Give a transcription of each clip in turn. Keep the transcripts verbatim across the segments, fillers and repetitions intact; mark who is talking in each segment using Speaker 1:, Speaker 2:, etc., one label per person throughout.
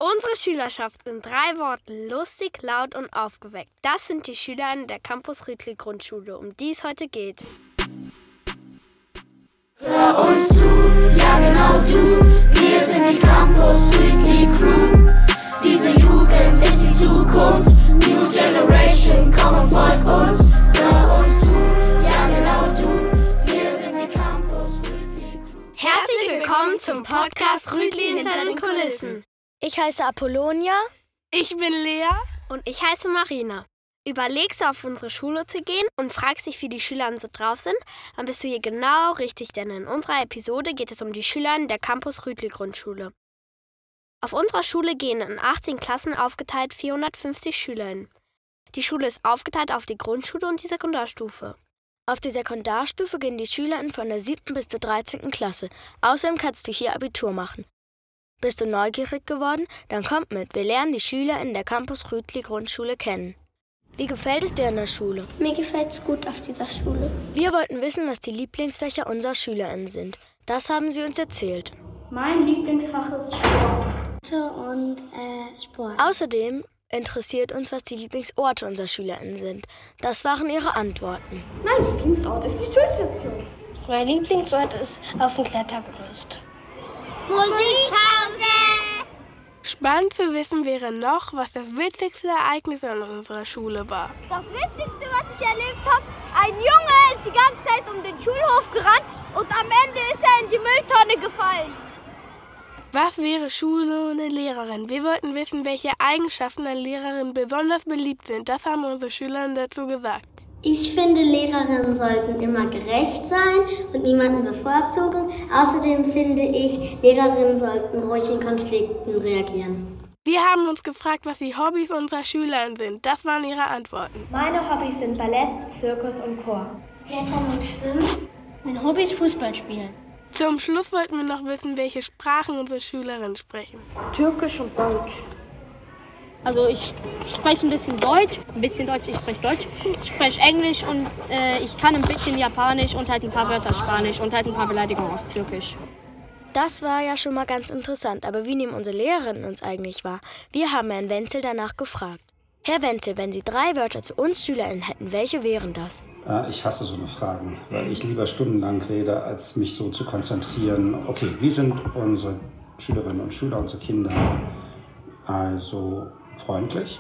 Speaker 1: Unsere Schülerschaft in drei Worten: lustig, laut und aufgeweckt. Das sind die Schüler in der Campus Rütli Grundschule, um die es heute geht.
Speaker 2: Hör uns zu, ja genau du, wir sind die Campus Rütli Crew. Diese Jugend ist die Zukunft, New Generation, komm und folg uns. Hör uns zu, ja genau du, wir sind die Campus Rütli Crew.
Speaker 1: Herzlich willkommen zum Podcast Rütli hinter den Kulissen.
Speaker 3: Ich heiße Apollonia.
Speaker 4: Ich bin Lea.
Speaker 1: Und ich heiße Marina. Überlegst du, auf unsere Schule zu gehen und fragst dich, wie die Schüler so drauf sind, dann bist du hier genau richtig, denn in unserer Episode geht es um die Schüler in der Campus Rütli Grundschule. Auf unserer Schule gehen in achtzehn Klassen aufgeteilt vierhundertfünfzig SchülerInnen. Die Schule ist aufgeteilt auf die Grundschule und die Sekundarstufe.
Speaker 3: Auf die Sekundarstufe gehen die SchülerInnen von der siebten bis zur dreizehnten Klasse. Außerdem kannst du hier Abitur machen. Bist du neugierig geworden? Dann kommt mit. Wir lernen die Schüler in der Campus Rütli Grundschule kennen. Wie gefällt es dir in der Schule?
Speaker 5: Mir gefällt es gut auf dieser Schule.
Speaker 3: Wir wollten wissen, was die Lieblingsfächer unserer SchülerInnen sind. Das haben sie uns erzählt.
Speaker 5: Mein Lieblingsfach ist Sport. Und äh, Sport.
Speaker 3: Außerdem interessiert uns, was die Lieblingsorte unserer SchülerInnen sind. Das waren ihre Antworten.
Speaker 5: Mein Lieblingsort ist die Schulstation.
Speaker 6: Mein Lieblingsort ist auf dem Klettergerüst.
Speaker 5: Musikpause!
Speaker 4: Spannend zu wissen wäre noch, was das witzigste Ereignis an unserer Schule war.
Speaker 5: Das Witzigste, was ich erlebt habe, ein Junge ist die ganze Zeit um den Schulhof gerannt und am Ende ist er in die Mülltonne gefallen.
Speaker 4: Was wäre Schule ohne Lehrerin? Wir wollten wissen, welche Eigenschaften an Lehrerinnen besonders beliebt sind. Das haben unsere Schüler dazu gesagt.
Speaker 7: Ich finde, Lehrerinnen sollten immer gerecht sein und niemanden bevorzugen. Außerdem finde ich, Lehrerinnen sollten ruhig in Konflikten reagieren.
Speaker 4: Wir haben uns gefragt, was die Hobbys unserer Schüler sind. Das waren ihre Antworten.
Speaker 8: Meine Hobbys sind Ballett, Zirkus und Chor.
Speaker 7: Klettern und Schwimmen.
Speaker 6: Mein Hobby ist Fußball spielen.
Speaker 4: Zum Schluss wollten wir noch wissen, welche Sprachen unsere Schülerinnen sprechen.
Speaker 8: Türkisch und Deutsch.
Speaker 6: Also ich spreche ein bisschen Deutsch, ein bisschen Deutsch, ich spreche Deutsch, ich spreche Englisch und äh, ich kann ein bisschen Japanisch und halt ein paar Wörter Spanisch und halt ein paar Beleidigungen auf Türkisch.
Speaker 3: Das war ja schon mal ganz interessant, aber wie nehmen unsere Lehrerinnen uns eigentlich wahr? Wir haben Herrn Wenzel danach gefragt. Herr Wenzel, wenn Sie drei Wörter zu uns SchülerInnen hätten, welche wären das?
Speaker 9: Ich hasse so eine Fragen, weil ich lieber stundenlang rede, als mich so zu konzentrieren. Okay, wie sind unsere Schülerinnen und Schüler, unsere Kinder? Also freundlich,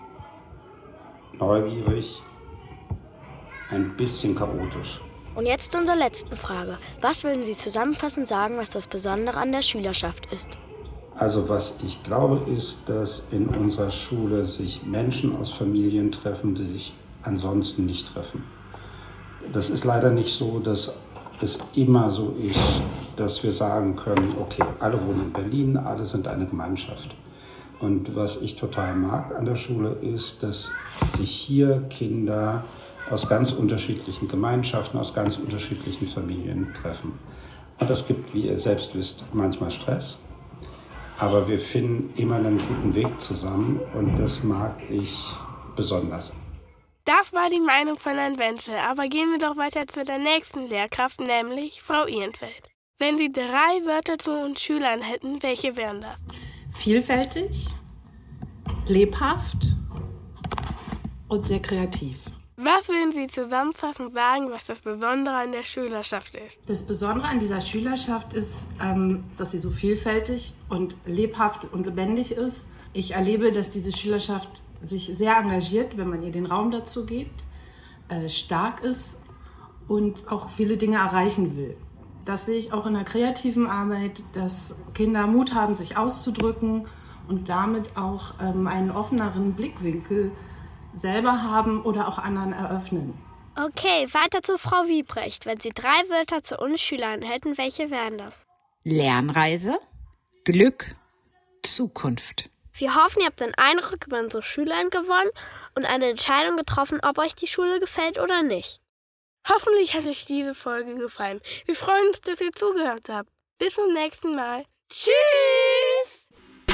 Speaker 9: neugierig, ein bisschen chaotisch.
Speaker 3: Und jetzt zu unserer letzten Frage. Was würden Sie zusammenfassend sagen, was das Besondere an der Schülerschaft ist?
Speaker 9: Also was ich glaube, ist, dass in unserer Schule sich Menschen aus Familien treffen, die sich ansonsten nicht treffen. Das ist leider nicht so, dass es immer so ist, dass wir sagen können, okay, alle wohnen in Berlin, alle sind eine Gemeinschaft. Und was ich total mag an der Schule ist, dass sich hier Kinder aus ganz unterschiedlichen Gemeinschaften, aus ganz unterschiedlichen Familien treffen. Und das gibt, wie ihr selbst wisst, manchmal Stress. Aber wir finden immer einen guten Weg zusammen und das mag ich besonders.
Speaker 4: Das war die Meinung von Herrn Wenzel, aber gehen wir doch weiter zu der nächsten Lehrkraft, nämlich Frau Ehrenfeld. Wenn Sie drei Wörter zu uns Schülern hätten, welche wären das?
Speaker 10: Vielfältig, lebhaft und sehr kreativ.
Speaker 4: Was würden Sie zusammenfassend sagen, was das Besondere an der Schülerschaft ist?
Speaker 10: Das Besondere an dieser Schülerschaft ist, dass sie so vielfältig und lebhaft und lebendig ist. Ich erlebe, dass diese Schülerschaft sich sehr engagiert, wenn man ihr den Raum dazu gibt, stark ist und auch viele Dinge erreichen will. Das sehe ich auch in der kreativen Arbeit, dass Kinder Mut haben, sich auszudrücken und damit auch einen offeneren Blickwinkel selber haben oder auch anderen eröffnen.
Speaker 1: Okay, weiter zu Frau Wiebrecht. Wenn Sie drei Wörter zu uns Schülern hätten, welche wären das?
Speaker 11: Lernreise, Glück, Zukunft.
Speaker 1: Wir hoffen, ihr habt einen Eindruck über unsere SchülerInnen gewonnen und eine Entscheidung getroffen, ob euch die Schule gefällt oder nicht.
Speaker 4: Hoffentlich hat euch diese Folge gefallen. Wir freuen uns, dass ihr zugehört habt. Bis zum nächsten Mal. Tschüss!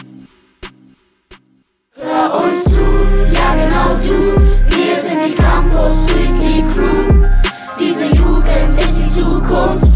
Speaker 2: Hör uns zu, ja genau du, wir sind die Campus Rütli Crew. Diese Jugend ist die Zukunft.